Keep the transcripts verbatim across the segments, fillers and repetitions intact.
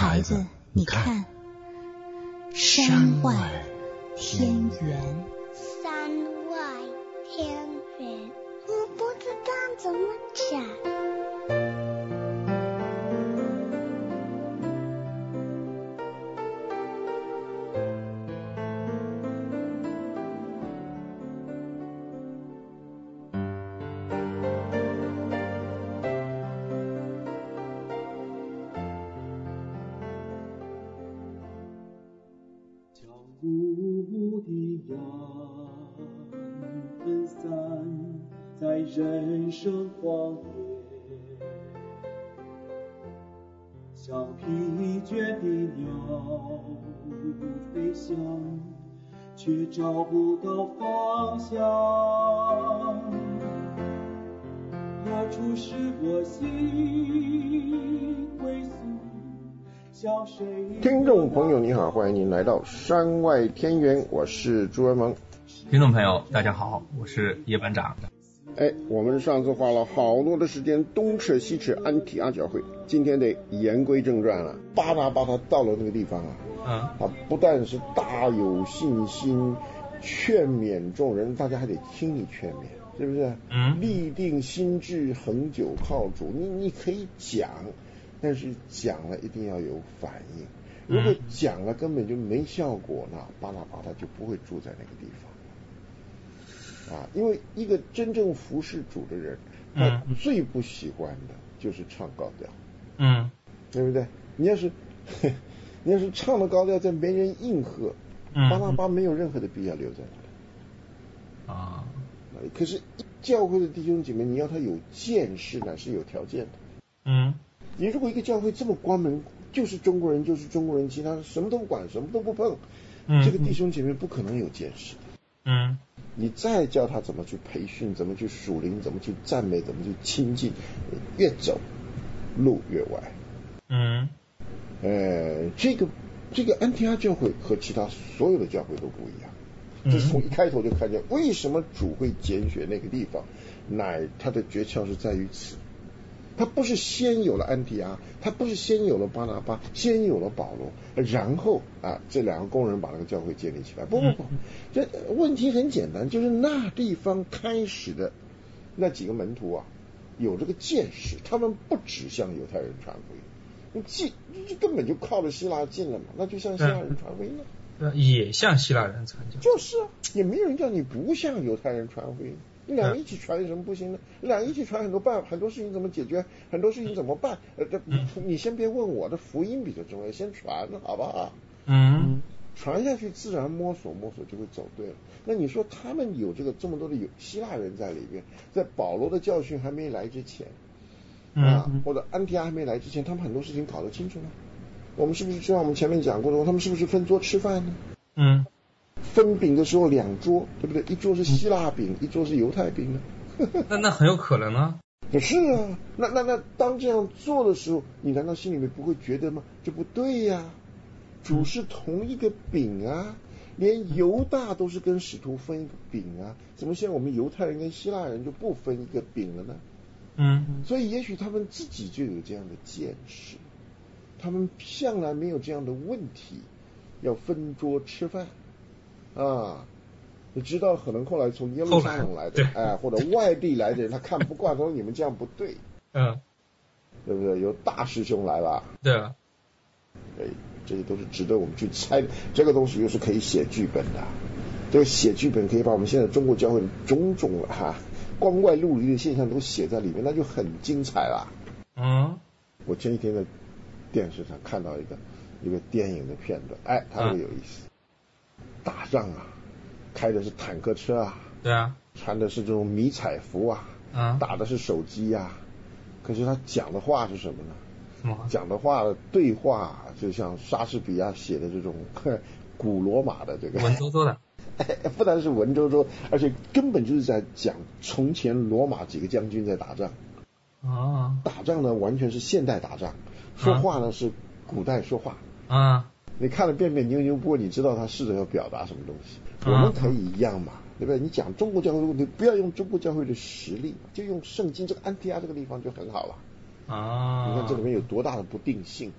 孩子，你看，山外天圆。 山外天圆，我不知道怎么讲。 雾的阳分散在人生荒野，像疲倦的鸟飞翔，却找不到方向。何处是我心归宿？ 听众朋友你好，欢迎您来到山外天圆，我是朱文萌。 听众朋友大家好，我是叶班长。 哎，我们上次花了好多的时间东扯西扯安提阿教会，今天得言归正传了。巴拿巴他到了那个地方啊，嗯，他不但是大有信心劝勉众人，大家还得听你劝勉，是不是？嗯，立定心志，恒久靠主。你你可以讲，但是讲了一定要有反应，如果讲了根本就没效果，那巴拿巴他就不会住在那个地方啊。因为一个真正服侍主的人，他最不喜欢的就是唱高调，嗯，对不对？你要是你要是唱的高调，再没人应和，巴拿巴没有任何的必要留在那里啊。可是教会的弟兄姐妹，你要他有见识，乃是有条件的，嗯。你如果一个教会这么关门，就是中国人就是中国人，其他什么都不管，什么都不碰，嗯，这个弟兄姐妹不可能有见识的。嗯，你再教他怎么去培训，怎么去属灵，怎么去赞美，怎么去亲近，越走路越歪。嗯，呃，这个这个安提阿教会和其他所有的教会都不一样。这是从一开头就看见，为什么主会拣选那个地方，乃他的诀窍是在于此。他不是先有了安提阿，他不是先有了巴拿巴，先有了保罗，然后啊这两个工人把那个教会建立起来。不不不，这问题很简单，就是那地方开始的那几个门徒啊，有这个见识，他们不只向犹太人传福音，既根本就靠着希腊近了嘛，那就向希腊人传福音了。 对，也向希腊人传教。 就是啊，也没有人叫你不向犹太人传福音。你两个一起传有什么不行呢？两个一起传很多办很多事情怎么解决？很多事情怎么办？呃，这你先别问我的，福音比较重要，先传好不好？嗯，传下去自然摸索摸索就会走对了。那你说他们有这个这么多的有希腊人在里边，在保罗的教训还没来之前，啊，或者安提阿还没来之前，他们很多事情搞得清楚吗？我们是不是知道我们前面讲过的，他们是不是分桌吃饭呢？嗯。分饼的时候两桌，对不对？一桌是希腊饼，一桌是犹太饼呢。 那那很有可能啊。 是啊，那那那当这样做的时候，你难道心里面不会觉得吗？这不对呀、啊，主是同一个饼啊，连犹大都是跟使徒分一个饼啊，怎么现在我们犹太人跟希腊人就不分一个饼了呢？嗯，所以也许他们自己就有这样的见识，他们向来没有这样的问题，要分桌吃饭。啊，你知道可能后来从耶路撒冷来的，哎，或者外地来的人，他看不惯，说你们这样不对，嗯，对不对？有大师兄来了， 对啊， 哎，这些都是值得我们去猜的。这个东西又是可以写剧本的，这个写剧本可以把我们现在中国教会种种哈光怪陆离的现象都写在里面，那就很精彩了。嗯，我前几天在电视上看到一个一个电影的片段，哎，它这个有意思。打仗啊，开的是坦克车啊， 对啊， 穿的是这种迷彩服啊，嗯，打的是手机啊，可是他讲的话是什么呢？什么？讲的话的对话就像莎士比亚写的这种古罗马的这个文绉绉的， 不但是文绉绉，而且根本就是在讲从前罗马几个将军在打仗。啊，打仗呢完全是现代打仗，说话呢、啊、是古代说话。啊。你看了别别扭扭，不过你知道他试着要表达什么东西。我们可以一样嘛，对不对？你讲中国教会，你不要用中国教会的实力，就用圣经这个安提阿这个地方就很好了。啊，你看这里面有多大的不定性，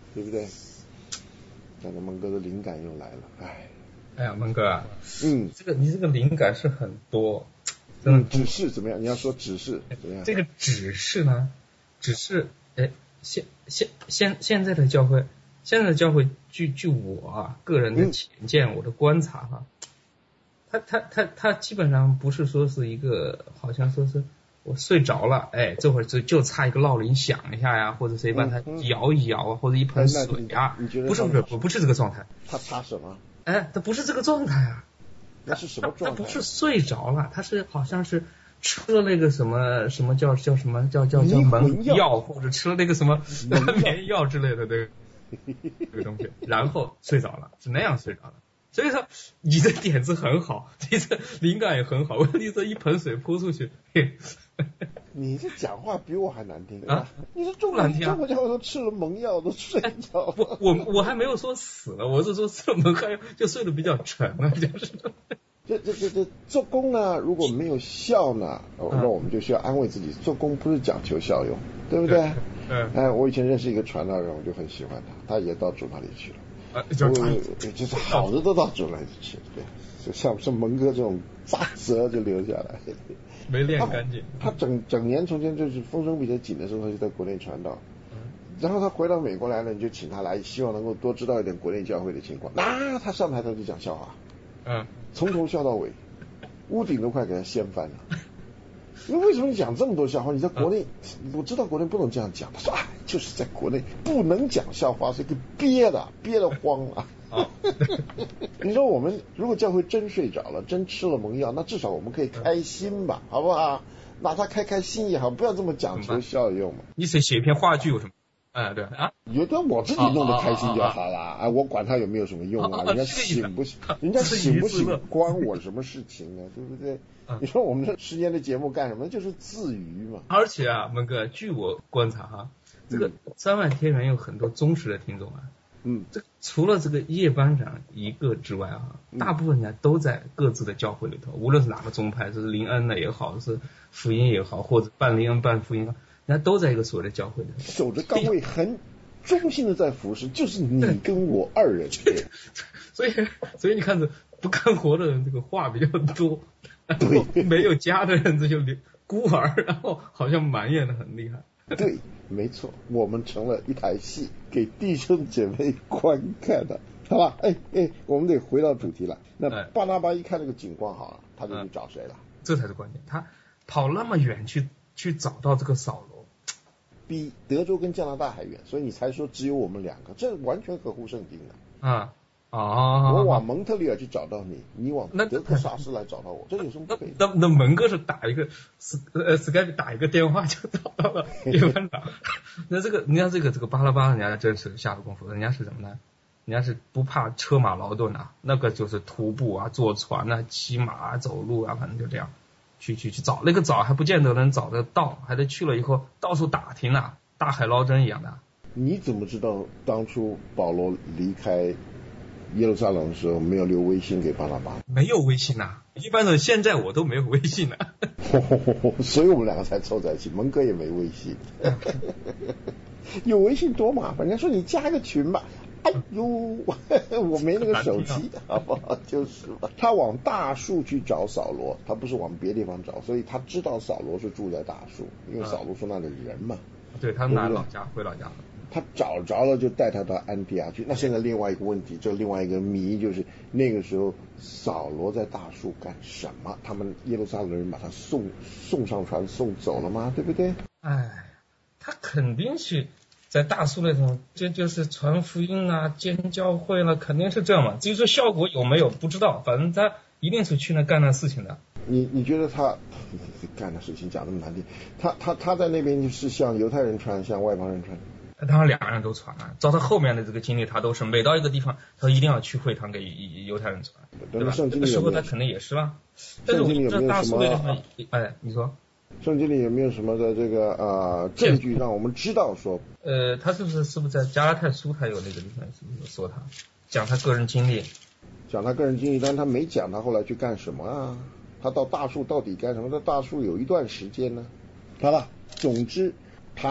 对不对？但是蒙哥的灵感又来了，哎。 哎呀，蒙哥啊， 嗯， 这个你这个灵感是很多， 嗯，指示怎么样？你要说指示怎么样？ 这个指示呢，只是哎，现现现现在的教会，现在的教会，据据我啊个人的浅见，嗯、我的观察哈、啊，他他他他基本上不是说是一个，好像说是我睡着了，哎，这会儿就就差一个闹铃响一下呀，或者谁把它摇一摇啊，或者一盆水啊， 你觉得不是不是不不是这个状态。 他擦什么？ 哎，他不是这个状态啊。 那是什么状态？ 他不是睡着了，他是好像是吃了那个什么什么叫叫什么叫叫叫蒙药，或者吃了那个什么安眠药之类的这个这个东西，然后睡着了，是那样睡着了。所以说你的点子很好，你的灵感也很好，问题是一盆水泼出去。 你这讲话比我还难听啊！ 你是中国中国教都吃了蒙药都睡着了。 我我我还没有说死了，我是说吃了蒙药就睡得比较沉了，就是。 这这这这做工呢，如果没有效呢，哦，那我们就需要安慰自己，做工不是讲求效用，对不对？嗯。哎，我以前认识一个传道人，我就很喜欢他，他也到主那里去了。啊，就就是好的都到主那里去，对，就像像蒙哥这种渣蛇就留下来， 没练干净。 他整整年中间就是风声比较紧的时候，他就在国内传道。然后他回到美国来了，你就请他来，希望能够多知道一点国内教会的情况。啊，他上台他就讲笑话， 嗯， 从头笑到尾，屋顶都快给他掀翻了。因为为什么你讲这么多笑话？你在国内，嗯、我知道国内不能这样讲。他说啊，就是在国内不能讲笑话，是个憋的，憋得慌啊。 哦、 你说我们如果教会真睡着了，真吃了蒙药，那至少我们可以开心吧，好不好？拿他开开心也好，不要这么讲求效用嘛。 你写写一篇话剧有什么？哎，对啊， 有的我自己弄得开心就好了啊，啊我管他有没有什么用啊，人家醒不醒，人家醒不醒关我什么事情呢？对不对？你说我们这十年的节目干什么？就是自娱嘛。 而且啊，蒙哥，据我观察哈，这个三万天元有很多忠实的听众啊。 嗯， 这除了这个叶班长一个之外啊，大部分人都在各自的教会里头，无论是哪个宗派，就是灵恩的也好，是福音也好，或者半灵恩半福音，人家都在一个所谓的教会里头， 守着岗位，很忠心的在服侍，就是你跟我二人。 所以，所以你看着不干活的人，这个话比较多，然后没有家的人，这就孤儿，然后好像埋怨的很厉害。 对，没错，我们成了一台戏，给弟兄姐妹观看的，好吧？哎哎，我们得回到主题了。那巴拿巴一看这个景况好了，他就去找谁了？ 嗯、这才是关键。他跑那么远去去找到这个扫罗， 比德州跟加拿大还远，所以你才说只有我们两个，这完全合乎圣经的。 啊啊！ 我往蒙特利尔去找到你，你往德克萨斯来找到我，这有什么不可以？ 那那那蒙哥是打一个斯呃 Skype 打一个电话就找到了叶班长。那这个人家这个这个巴拉巴，人家真是下了功夫，人家是什么呢？人家是不怕车马劳顿啊，那个就是徒步啊、坐船啊、骑马啊、走路啊，反正就这样去去去找。那个找还不见得能找得到，还得去了以后到处打听啊，大海捞针一样的。 你怎么知道当初保罗离开耶路撒冷的时候没有留微信给巴拿巴？ 没有微信啊，一般的现在我都没有微信啊。 所以我们两个才凑在一起，蒙哥也没微信。有微信多麻烦，人家说你加个群吧。哎呦，我没那个手机，好不好？就是吧。他往大树去找扫罗，他不是往别地方找，所以他知道扫罗是住在大树，因为扫罗是那里人嘛。 对，他拿老家回老家了。 他找着了就带他到安提阿去。那现在另外一个问题，这另外一个谜就是那个时候扫罗在大树干什么？他们耶路撒冷人把他送送上船送走了吗？对不对？ 哎，他肯定是在大树那种，这就是传福音啊、建教会了，肯定是这样嘛。至于说效果有没有不知道，反正他一定是去那干那事情的。 你你觉得他干的事情讲那么难听，他他他在那边就是向犹太人传，向外邦人传。 当然两个人都传了，照他后面的这个经历，他都是每到一个地方，他一定要去会堂给犹太人传，对吧？这个时候他肯定也是啦。但是我们这大树那地方，哎，你说， 圣经里有没有什么的这个呃证据让我们知道说？ 呃，他是不是是不是在加拉太书他有那个地方是不是说他讲他个人经历？ 讲他个人经历，但他没讲他后来去干什么啊？他到大树到底干什么？在大树有一段时间呢，好吧。总之他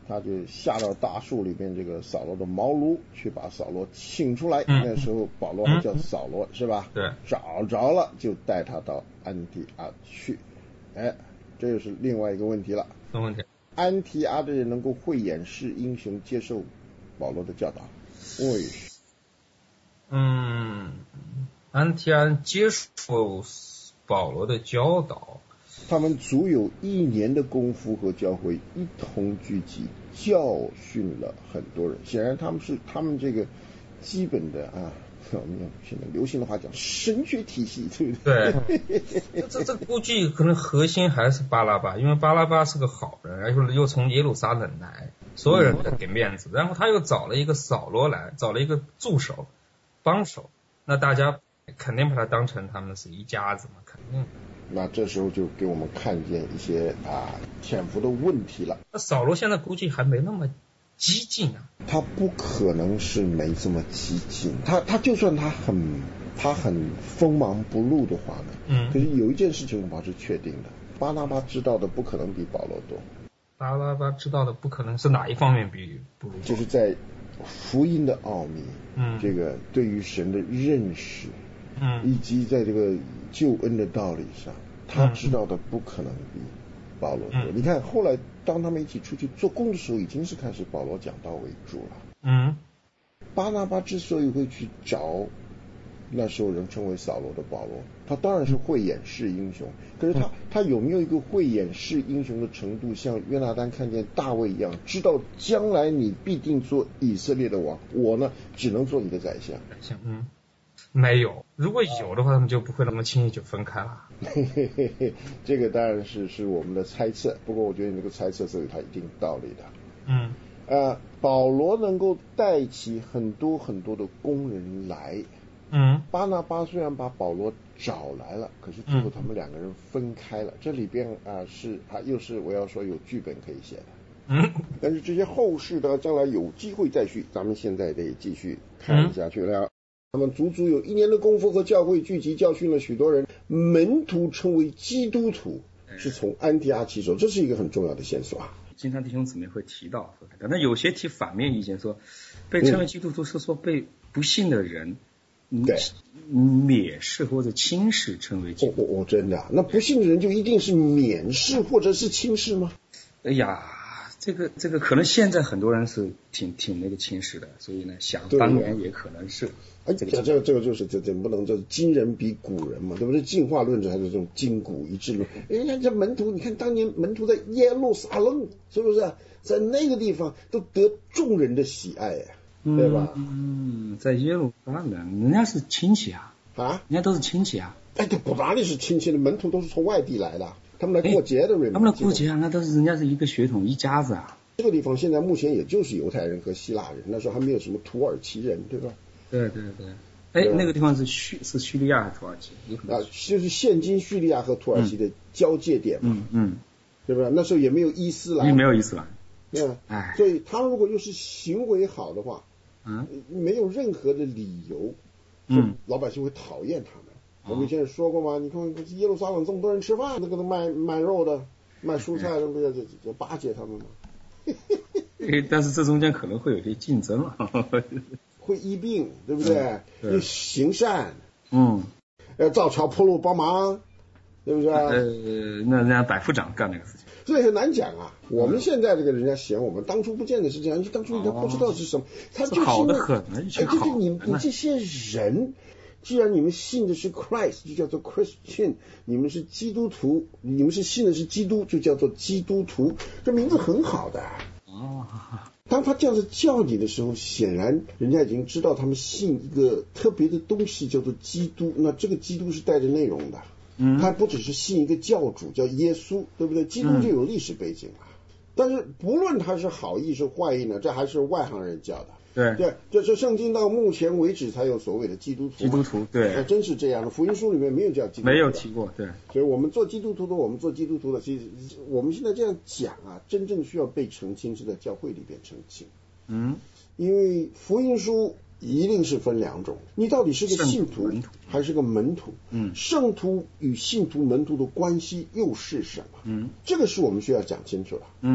他就下到大树里边这个扫罗的茅庐去把扫罗请出来。嗯、那时候保罗还叫扫罗、嗯、是吧？ 对， 找着了就带他到安提阿去。哎，这又是另外一个问题了。 什么问题？ 安提阿的人能够慧眼识英雄，接受保罗的教导，为什么？嗯，安提阿接受保罗的教导。 他们足有一年的功夫和教会一同聚集，教训了很多人。显然他们是他们这个基本的啊，我们现在流行的话讲神学体系，对不对？ 对，这这估计可能核心还是巴拉巴，因为巴拉巴是个好人，然后又从耶路撒冷来，所有人都给面子，然后他又找了一个扫罗来，找了一个助手、帮手，那大家肯定把他当成他们是一家子嘛，肯定。 那这时候就给我们看见一些啊潜伏的问题了。 那扫罗现在估计还没那么激进啊。 他不可能是没这么激进，他他就算他很他很锋芒不露的话呢，嗯，可是有一件事情我们是确定的，巴拿巴知道的不可能比保罗多。 巴拿巴知道的不可能是哪一方面比不如？ 就是在福音的奥秘，嗯，这个对于神的认识，嗯，以及在这个救恩的道理上，他知道的不可能比保罗多。嗯、你看后来当他们一起出去做工的时候，已经是开始保罗讲道为主了。嗯，巴拿巴之所以会去找那时候人称为扫罗的保罗，他当然是慧眼识英雄，可是他、嗯、他有没有一个慧眼识英雄的程度，像约拿单看见大卫一样，知道将来你必定做以色列的王，我呢只能做你的宰相。 嗯，没有，如果有的话，他们就不会那么轻易就分开了。 这个当然是是我们的猜测，不过我觉得那个猜测是有它一定道理的。嗯，呃，保罗能够带起很多很多的工人来。嗯，巴拿巴虽然把保罗找来了，可是最后他们两个人分开了。嗯、这里边啊、呃、是啊又是我要说有剧本可以写的。嗯，但是这些后事呢，将来有机会再续，咱们现在得继续看下去了。嗯，他们足足有一年的功夫和教会聚集，教训了许多人，门徒称为基督徒，是从安提阿起手，这是一个很重要的线索啊。 经常弟兄姊妹会提到，那有些提反面意见说，被称为基督徒是说被不信的人。 对， 蔑视或者轻视称为基督徒。 我我真的、啊，那不信的人就一定是蔑视或者是轻视吗？ 哎呀，这个这个可能现在很多人是挺挺那个轻视的，所以呢，想当年也可能是。 哎、啊，这个这个这个就是这这不能就是今人比古人嘛，对不对？进化论者还是这种今古一致论。人家这门徒，你看当年门徒在耶路撒冷，是不是在那个地方都得众人的喜爱呀、啊？对吧？ 嗯，在耶路撒冷，人家是亲戚啊， 啊， 人家都是亲戚啊。 哎，这不哪里是亲戚的，门徒都是从外地来的，他们来过节的人。 他们来过节啊，那都是人家是一个血统一家子啊。 这个地方现在目前也就是犹太人和希腊人，那时候还没有什么土耳其人，对吧？ 对对对。哎，那个地方是叙是叙利亚还是土耳其？ 啊，就是现今叙利亚和土耳其的交界点嘛。 嗯嗯， 对吧？那时候也没有伊斯兰， 没有伊斯兰。 对吧？哎，所以他如果又是行为好的话。嗯，没有任何的理由，嗯，老百姓会讨厌他们。嗯、我们以前也说过嘛，你看耶路撒冷这么多人吃饭，那个卖卖肉的、卖蔬菜的，不要就就巴结他们嘛。 但是这中间可能会有些竞争了， 会疫病，对不对？嗯、对行善， 嗯， 要造桥铺路帮忙，对不对？ 呃，那人家百夫长干那个事情。 所以很难讲啊！我们现在这个人家嫌我们当初不见得是这样，当初他不知道是什么，他就是好的很， 哎，就是你你这些人，既然你们信的是 Christ， 就叫做 Christian， 你们是基督徒，你们是信的是基督，就叫做基督徒，这名字很好的。哦，当他这样子叫你的时候，显然人家已经知道他们信一个特别的东西，叫做基督。那这个基督是带着内容的。嗯，他不只是信一个教主叫耶稣，对不对？基督就有历史背景了。嗯、但是不论他是好意是坏意呢，这还是外行人教的。 对对，这是圣经到目前为止才有所谓的基督徒。 基督徒，对， 还真是这样的。福音书里面没有叫基督徒， 没有提过，对。 所以我们做基督徒的，我们做基督徒的，其实我们现在这样讲啊，真正需要被澄清是在教会里边澄清。嗯，因为福音书一定是分两种，你到底是个信徒还是个门徒？嗯，圣徒与信徒门徒的关系又是什么？嗯，这个是我们需要讲清楚的。嗯，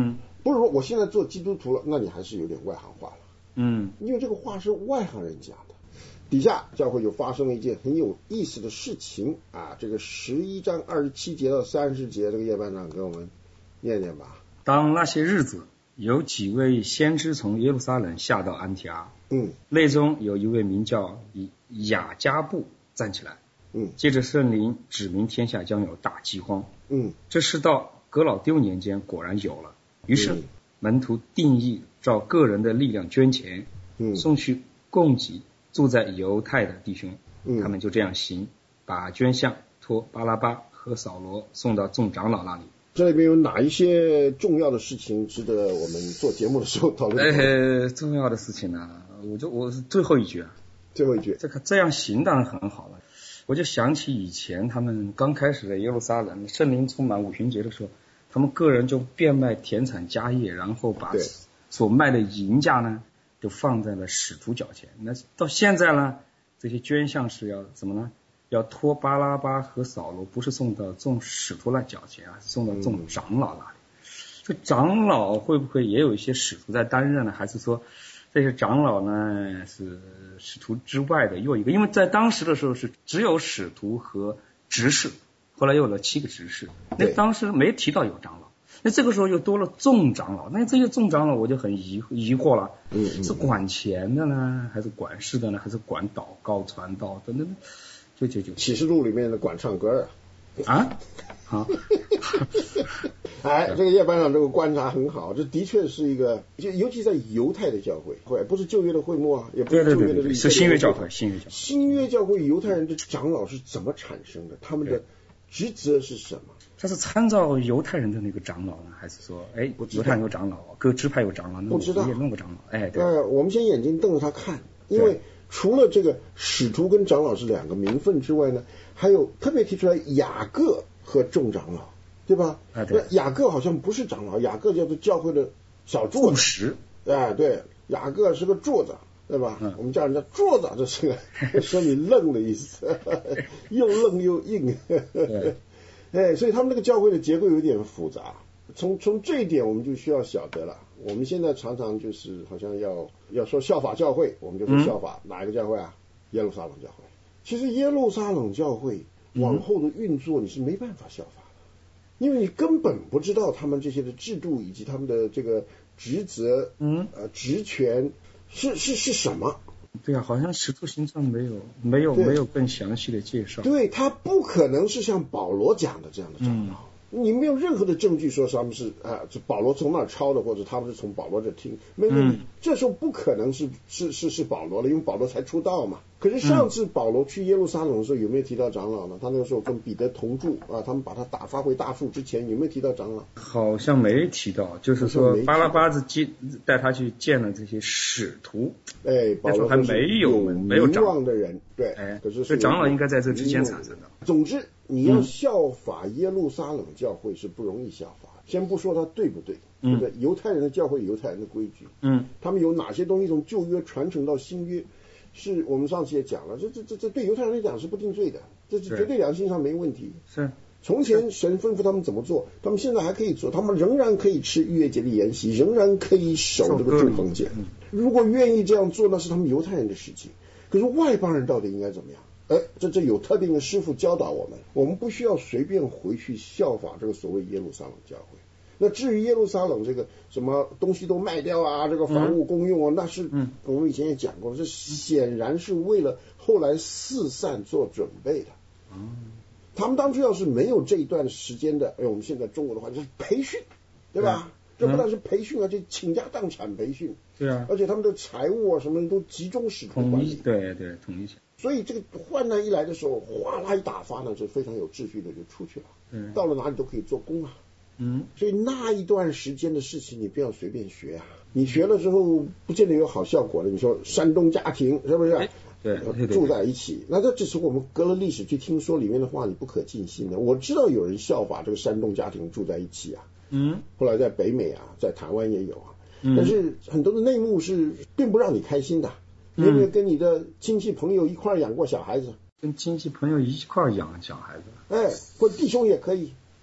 不是说我现在做基督徒了，那你还是有点外行话了。 嗯， 因为这个话是外行人讲的。底下教会就发生了一件很有意思的事情啊，这个十一章二十七节到三十节，这个叶班长给我们念念吧。 当那些日子，有几位先知从耶路撒冷下到安提阿， 嗯， 内中有一位名叫雅加布站起来， 嗯， 接着圣灵指明天下将有大饥荒， 嗯， 这是到革老丢年间果然有了。于是门徒定义照个人的力量捐钱， 嗯， 送去供给住在犹太的弟兄， 嗯， 他们就这样行，把捐项托巴拉巴和扫罗送到众长老那里。 这里边有哪一些重要的事情值得我们做节目的时候讨论？ 呃，重要的事情呢，我就我是最后一句啊， 最后一句， 这个这样行当然很好了。我就想起以前他们刚开始的耶路撒冷圣灵充满五旬节的时候，他们个人就变卖田产家业，然后把所卖的银价呢就放在了使徒脚前。那到现在呢，这些捐项是要什么呢？要托巴拉巴和扫罗，不是送到众使徒那脚前啊，送到众长老那里。这、嗯、长老会不会也有一些使徒在担任呢？还是说这些长老呢是使徒之外的又一个？因为在当时的时候是只有使徒和执事，后来又有了七个执事，那当时没提到有长老。那这个时候又多了众长老，那这些众长老我就很疑疑惑了， 嗯嗯， 是管钱的呢，还是管事的呢，还是管祷告传道等等？就就就启示录里面的管唱歌啊，啊，好， 哎，这个叶班长这个观察很好，这的确是一个，就尤其在犹太的教会，会不是旧约的会幕啊，也不是旧约的历史， 是新约教会，新约教会， 新约教会犹太人的长老是怎么产生的？他们的职责是什么？ 他是参照犹太人的那个长老呢，还是说，哎，犹太人有长老，各支派有长老， 不知道也弄个长老，哎，对， 呃，我们先眼睛瞪着他看，因为除了这个使徒跟长老是两个名分之外呢，还有特别提出来雅各和众长老，对吧？ 啊，对。 那雅各好像不是长老，雅各叫做教会的小柱子，哎，对，雅各是个柱子，对吧？嗯、我们叫人家柱子，这是个说你愣的意思，又愣又硬。哎，所以他们这个教会的结构有点复杂。从从这一点我们就需要晓得了。我们现在常常就是好像要要说效法教会，我们就说效法、嗯、哪一个教会啊？耶路撒冷教会。其实耶路撒冷教会往后的运作你是没办法效法的，因为你根本不知道他们这些的制度以及他们的这个职责，嗯，呃，职权是是是什么？ 对啊，好像使徒行传没有没有没有更详细的介绍。 对，他不可能是像保罗讲的这样的长老。嗯，你没有任何的证据说他们是啊，这保罗从那儿抄的，或者他们是从保罗这听，没有、嗯，这时候不可能是是是是保罗了，因为保罗才出道嘛。可是上次保罗去耶路撒冷的时候，有没有提到长老呢？他那个时候跟彼得同住啊，他们把他打发回大树之前，有没有提到长老？ 好像没提到，就是说巴拉巴子接带他去见了这些使徒， 哎，保罗还没有没有名望的人，对， 哎， 可是所以长老应该在这之间产生的。 总之，你要效法耶路撒冷教会是不容易效法。先不说它对不对，对不对？犹太人的教会有犹太人的规矩，嗯，他们有哪些东西从旧约传承到新约，是我们上次也讲了，这这这这对犹太人来讲是不定罪的，这是绝对良心上没问题。 是， 从前神吩咐他们怎么做，他们现在还可以做，他们仍然可以吃逾越节的筵席，仍然可以守这个住棚节。如果愿意这样做，那是他们犹太人的事情。可是外邦人到底应该怎么样？哎，这这有特定的师傅教导我们，我们不需要随便回去效法这个所谓耶路撒冷教会。那至于耶路撒冷这个什么东西都卖掉啊，这个房屋公用啊，嗯、那是我们以前也讲过，这显然是为了后来四散做准备的。嗯，他们当初要是没有这一段时间的，哎，我们现在中国的话就是培训，对吧？嗯、这不但是培训啊，这倾家荡产培训。 对啊， 而且他们的财务啊什么都集中使徒管理。 对对，统一起来。 所以这个患难一来的时候，哗啦一打发呢，就非常有秩序的就出去了。嗯，到了哪里都可以做工啊。嗯，所以那一段时间的事情，你不要随便学啊。你学了之后，不见得有好效果的。你说山东家庭是不是？ 对，对住在一起，那这只是我们隔了历史去听说里面的话，你不可尽信的。我知道有人效法这个山东家庭住在一起啊。嗯，后来在北美啊，在台湾也有啊。嗯，但是很多的内幕是并不让你开心的。你有没有跟你的亲戚朋友一块养过小孩子？ 跟亲戚朋友一块养小孩子？ 哎，或弟兄也可以。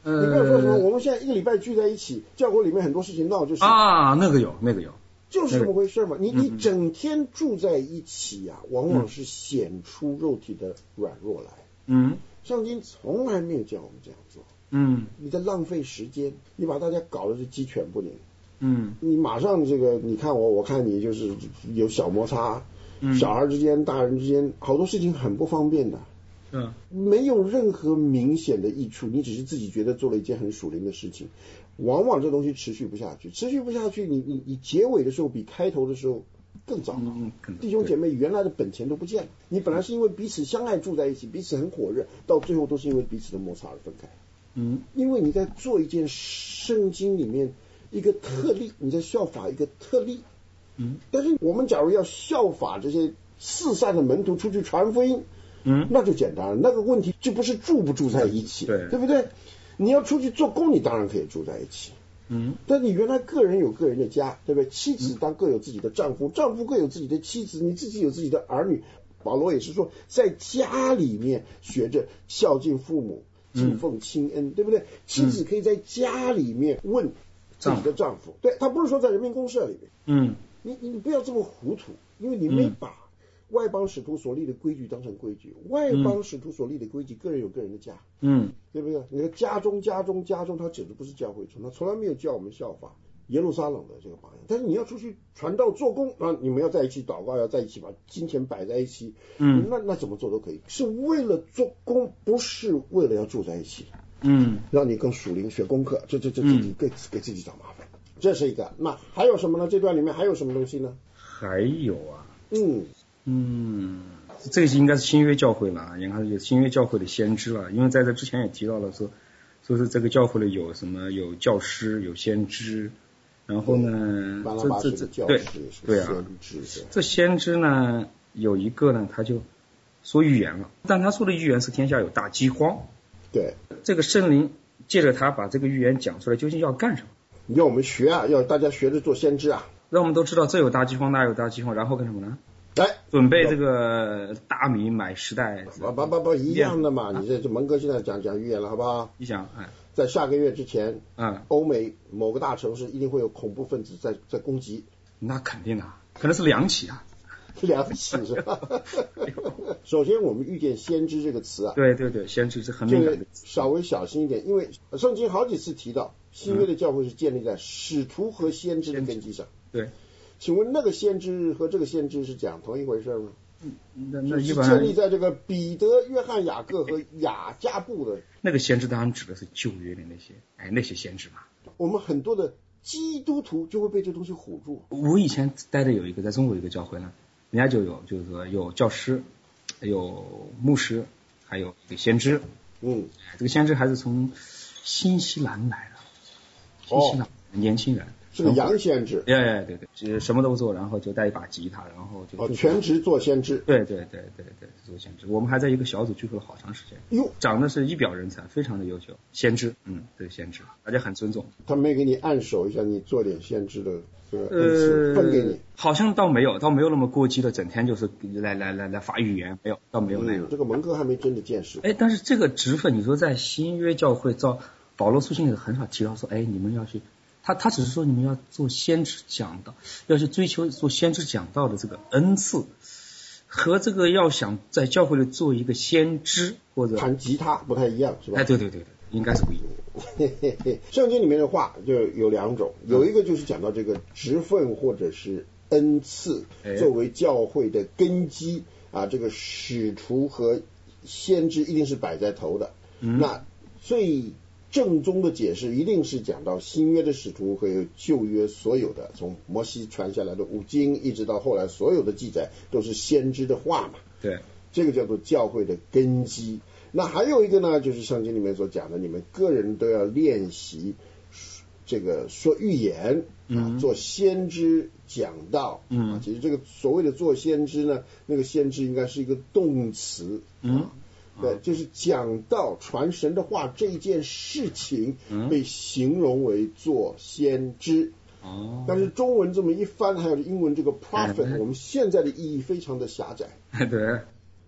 呃、你不要说什么，我们现在一个礼拜聚在一起，教会里面很多事情闹就是。 啊，那个有，那个有。 就是这么回事嘛。你你整天住在一起呀、啊，往往是显出肉体的软弱来。 嗯。 圣经从来没有叫我们这样做。 嗯。 你在浪费时间，你把大家搞得是鸡犬不宁。 嗯。 你马上这个，你看我，我看你，就是有小摩擦。嗯。小孩之间、大人之间，好多事情很不方便的。 嗯。 没有任何明显的益处，你只是自己觉得做了一件很属灵的事情。往往这东西持续不下去，持续不下去，你你你结尾的时候比开头的时候更糟糕。 嗯嗯、 弟兄姐妹原来的本钱都不见了，你本来是因为彼此相爱住在一起，彼此很火热，到最后都是因为彼此的摩擦而分开。 嗯， 因为你在做一件圣经里面一个特例，你在效法一个特例。 嗯， 但是我们假如要效法这些四散的门徒出去传福音， 嗯， 那就简单了，那个问题就不是住不住在一起， 对， 对不对？你要出去做工，你当然可以住在一起。 嗯， 但你原来个人有个人的家，对不对？妻子当各有自己的丈夫，丈夫各有自己的妻子，你自己有自己的儿女。保罗也是说，在家里面学着孝敬父母，敬奉亲恩，嗯、对不对？妻子可以在家里面问自己的丈夫，对他不是说在人民公社里面。 嗯， 你你不要这么糊涂，因为你没把外邦使徒所立的规矩当成规矩，外邦使徒所立的规矩，个人有个人的家， 嗯， 对不对？你的家中家中家中，他指的不是教会中，他从来没有叫我们效法耶路撒冷的这个榜样。但是你要出去传道做工啊，你们要在一起祷告，要在一起把金钱摆在一起， 嗯， 那那怎么做都可以，是为了做工，不是为了要住在一起， 嗯， 让你更属灵学功课，这这这自己给给自己找麻烦，这是一个。那还有什么呢？这段里面还有什么东西呢？ 还有啊， 嗯。 嗯，这个应该是新约教会了，应该是新约教会的先知了，因为在这之前也提到了说，说是这个教会里有什么有教师有先知，然后呢，这这这对对啊，这先知呢有一个呢他就说预言了，但他说的预言是天下有大饥荒， 对， 这个圣灵借着他把这个预言讲出来，究竟要干什么？ 要我们学啊，要大家学着做先知啊， 让我们都知道这有大饥荒那有大饥荒，然后干什么呢？ 来准备这个大米买十袋， 不不不不一样的嘛！你这这蒙哥现在讲讲预言了，好不好？ 你想，哎， 在下个月之前， 嗯， 欧美某个大城市一定会有恐怖分子在在攻击。 那肯定的，可能是两起啊， 两起是吧？首先，我们遇见先知这个词啊， 对对对，先知是很敏感的词， 稍微小心一点，因为圣经好几次提到新约的教会是建立在使徒和先知的根基上， 对。 请问那个先知和这个先知是讲同一回事吗？ 嗯，那那一般是建立在这个彼得、约翰、雅各和雅加布的。 那个先知当然指的是旧约的那些，哎，那些先知嘛。 我们很多的基督徒就会被这东西唬住。 我以前待的有一个在中国有一个教会呢，人家就有就是说有教师，有牧师，还有一个先知。 嗯， 这个先知还是从新西兰来的，新西兰、哦、年轻人。 是个洋先知， 对对对对，什么都不做，然后就带一把吉他，然后就、 哦、全职做先知， 对对对对对，做先知。我们还在一个小组聚会了好长时间。 哟， 长得是一表人才，非常的优秀，先知，嗯，这个先知，大家很尊重。 他没给你按手一下，你做点先知的这个恩赐分给你？ 好像倒没有，倒没有那么过激的，整天就是来来来来发语言，没有，倒没有那样、 嗯。这个蒙哥还没真的见识。 哎，但是这个职分，你说在新约教会，照保罗书信里很少提到说，哎，你们要去。他他只是说你们要做先知讲道，要去追求做先知讲道的这个恩赐，和这个要想在教会里做一个先知或者弹吉他不太一样，是吧？ 哎，对对对对，应该是不一样。 圣经里面的话就有两种，有一个就是讲到这个职分或者是恩赐作为教会的根基啊，这个使徒和先知一定是摆在头的。 嗯、 那最正宗的解释一定是讲到新约的使徒和旧约所有的从摩西传下来的五经一直到后来所有的记载都是先知的话嘛， 对， 这个叫做教会的根基。那还有一个呢，就是圣经里面所讲的，你们个人都要练习这个说预言、 嗯、 啊，做先知讲道、 嗯啊，其实这个所谓的做先知呢，那个先知应该是一个动词， 嗯。 啊对，就是讲道传神的话这件事情被形容为做先知。 哦， 但是中文这么一翻，还有英文这个 prophet，、嗯、我们现在的意义非常的狭窄。 对，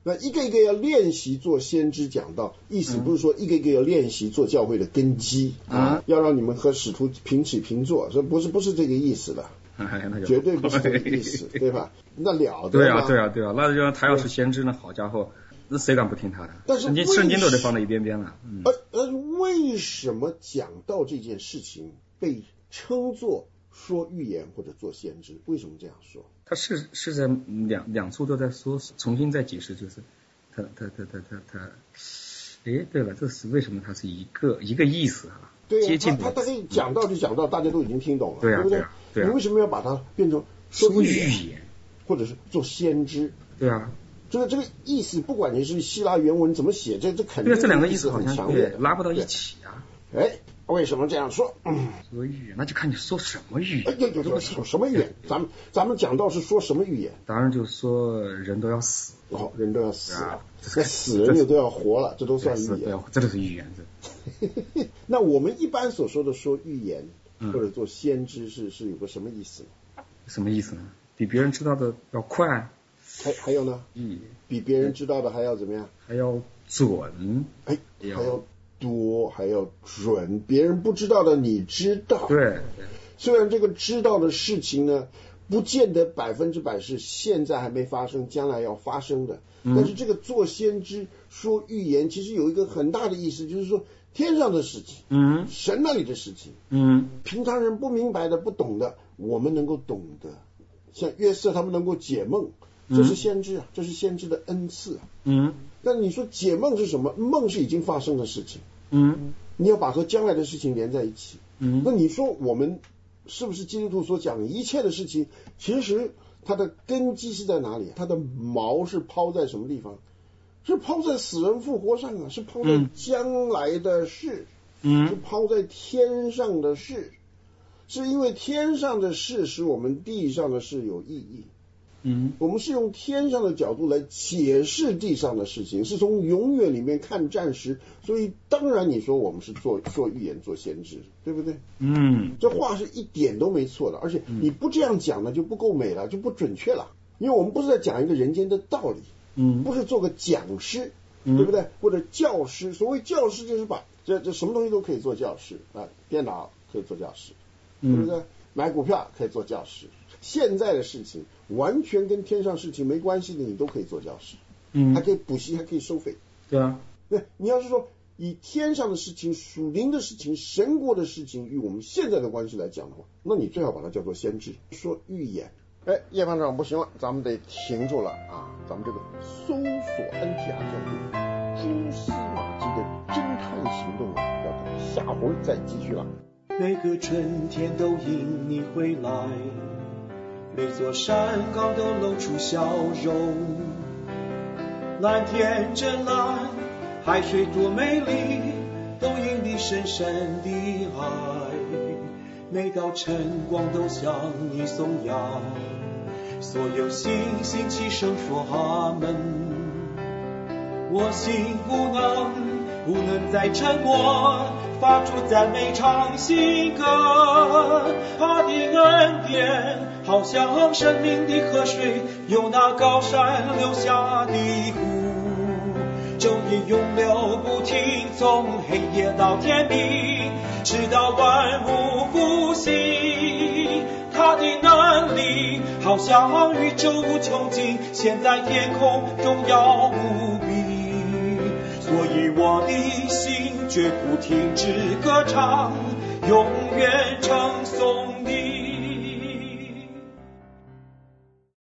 那一个一个要练习做先知讲道，意思不是说一个一个要练习做教会的根基、嗯、啊，要让你们和使徒平起平坐，这不是不是这个意思的，绝对不是这个意思，对吧？那了得对啊对啊对啊，那就他要是先知呢，好家伙，那谁敢不听他的？ 但是圣经圣经都得放在一边边了。 嗯、而而为什么讲道这件事情被称作说预言或者做先知？为什么这样说？ 他是是在两两处都在说，重新再解释，就是他他他他他他，哎，对了，这是为什么他是一个一个意思啊？ 对呀、 接近他他他可以讲到就讲到，大家都已经听懂了， 对啊、 对不对？ 对啊对啊、 你为什么要把它变成说预言，或者是做先知？ 对啊， 这个这个意思，不管你是希腊原文怎么写，这这肯定这两个意思很强烈， 拉不到一起啊。 哎，为什么这样说？嗯、 说预言，那就看你说什么预言。 哎，有有有什什么预言？咱们咱们讲到是说什么预言？ 当然就是说人都要死。 哦，人都要死了，那死人就都要活了，这都算预言。 这都是预言。 这那我们一般所说的说预言或者做先知是是有个什么意思？ 什么意思呢？比别人知道的要快。 还还有呢？嗯，比别人知道的还要怎么样？ 还要准。 哎，还要多，还要准。别人不知道的你知道。 对。 虽然这个知道的事情呢，不见得百分之百是现在还没发生，将来要发生的。嗯、但是这个做先知说预言，其实有一个很大的意思，就是说天上的事情，嗯，神那里的事情，嗯，平常人不明白的、不懂的，我们能够懂得。像约瑟他们能够解梦，这是先知啊，这是先知的恩赐啊。嗯，但你说解梦是什么？梦是已经发生的事情。嗯，你要把和将来的事情连在一起。嗯，那你说我们是不是基督徒所讲一切的事情，其实它的根基是在哪里？它的锚是抛在什么地方？是抛在死人复活上啊，是抛在将来的事，嗯，是抛在天上的事，是因为天上的事使我们地上的事有意义。嗯，我们是用天上的角度来解释地上的事情，是从永远里面看暂时，所以当然你说我们是做做预言做先知，对不对？嗯，这话是一点都没错的，而且你不这样讲呢就不够美了，就不准确了，因为我们不是在讲一个人间的道理，嗯，不是做个讲师，对不对？或者教师，所谓教师就是把这这什么东西都可以做教师啊，电脑可以做教师，对不对？嗯、买股票可以做教师。现在的事情完全跟天上事情没关系的，你都可以做教师，嗯，还可以补习，还可以收费， 对啊， 对，你要是说以天上的事情、属灵的事情、神国的事情与我们现在的关系来讲的话，那你最好把它叫做先知，说预言。哎，叶班长不行了，咱们得停住了啊！咱们这个搜索恩提亚教会蛛丝马迹的侦探行动啊，要等下回再继续了。 每个春天都因你回来，每座山岗都露出笑容，蓝天真蓝，海水多美丽，都因你深深的爱。每道晨光都向你颂扬，所有星星齐声说阿门。我心不能不能再沉默，发出赞美唱新歌。他的恩典好像生命的河水，由那高山流下的湖，昼夜永流不停，从黑夜到天明，直到万物复兴。他的能力好像宇宙无穷尽，现在天空荣耀无比，所以我的心绝不停止歌唱，永远称颂